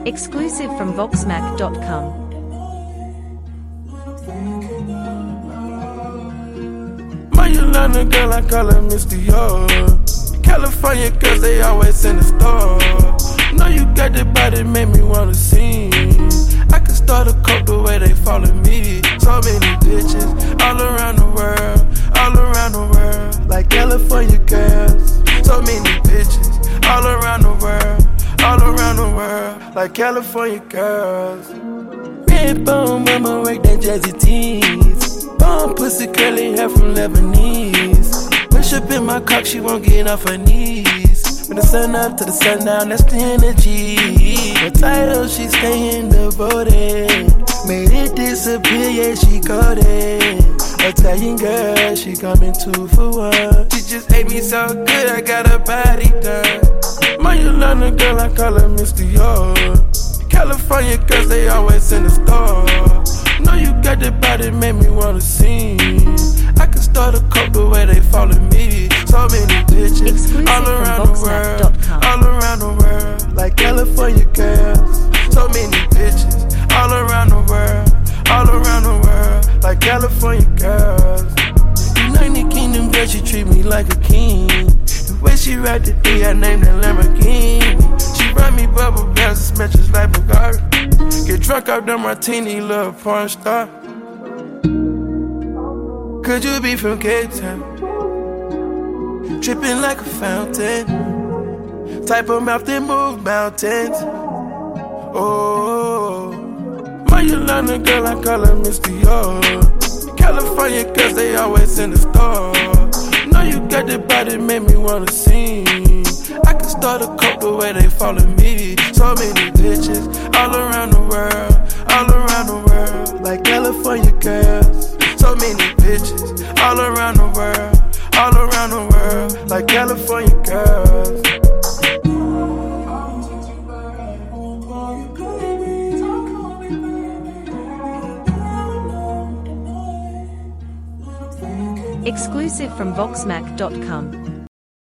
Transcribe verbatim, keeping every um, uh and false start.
Exclusive from Voxmac dot com. My Yolanda girl, I call her Miss Dior. California girls, they always in the store. Know you got the body, make me wanna sing. I could start a cult the way they follow me. So many bitches, all around the world, all around the world. Like California girls. So many bitches, all around the world, all around the world. Like California girls. Red bone, mama, work that jazzy teens. Bone pussy, curly hair from Lebanese. Push up in my cock, she won't get off her knees. From the sun up to the sun down, that's the energy. The title, she staying devoted. Made it disappear, yeah, she coded. Italian girl, she coming two for one. She just ate me so good, I got her body done. My Yolanda girl, I call her Miss Dior. California girls, they always in the store. Know you got the body, make me wanna sing. I could start a cult the way they follow me. So many bitches, Exclusive all around from the world, Voxmac dot com. all around the world. Like California girls. So many bitches, all around the world, all around the world. Like California girls. United Kingdom girl, she treat me like a king. The way she ride the D, I named her Lamborghini. She ride me bubble baths, it smells just like Bugatti. Get drunk off the martini, little porn star. Could you be from Cape Town? Dripping like a fountain. Type of mouth that move mountains. Oh, my Yolanda girl, I call her Miss Dior. California girls, they always in the store. Know you got the body, make me wanna sing. I could start a cult the way they follow me. So many bitches, all around the world, all around the world. Like California girls. So many bitches, all around the world, all around the world. Like California girls. Exclusive from Voxmac dot com.